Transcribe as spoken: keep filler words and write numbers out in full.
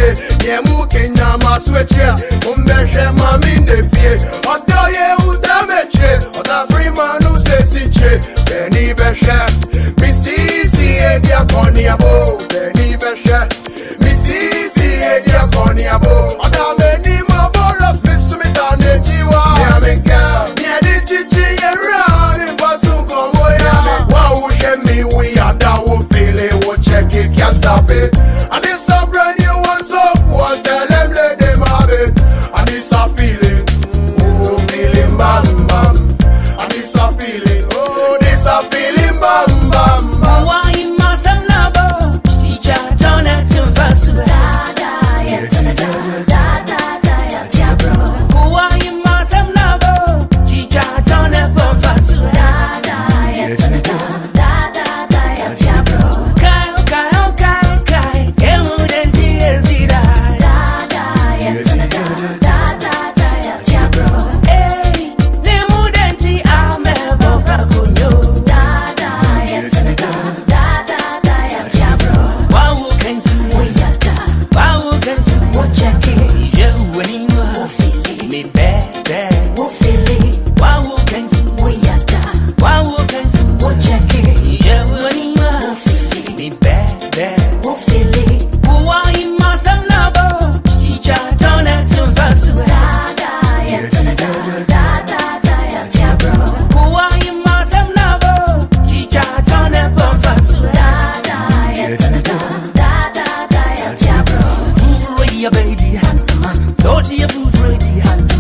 Yemu Kenya masweche, umbeshe mami nefie. Odo ye utameche, oda freeman usesiche. Beni beshe, misisi edia koni abo. Beni beshe, misisi edia koni abo. Oda meni maboros misumita nejiwa. Yamenka, miedi chichi yera, imbasu komoya. Wa ushe mi we ada wo feel it, wo check it, can't stop it. And this a brand new one, so go and tell them let them have it. And this a feeling, oh feeling bam bam. And this a feeling, oh this a feeling bam bam bam. Why you must have nabo? Ija dona tumfasu. Da da ya tana da da da da ya tia bro. Why you must have nabo? Ija dona tumfasu. Da da ya tana da da da da ya tia bro. Kai kai kai kai, emu denti ezira. Da da ya tana da da da da ya tia bro. Hey, nemu denti ame boba kunyo. Da da ya tana da da da da ya tia bro. Wawu kensu, We ya da, wawu kensu. wo check it, Ye wenima, wo feel it, me bad. wo feel it. Wawu kensu, We ya da, wawu kensu. wo check it, Ye wenima, wo feel it, me bad. wo feel it. Why must have nabo? Ija dona tumfasu. Da da ya tana da da da da ya tia bro. Why must have nabo? Ija dona tumfasu. Da da ya tana da da da da ya tia bro. Food ready, baby. Hunter man, So to your food ready. hunter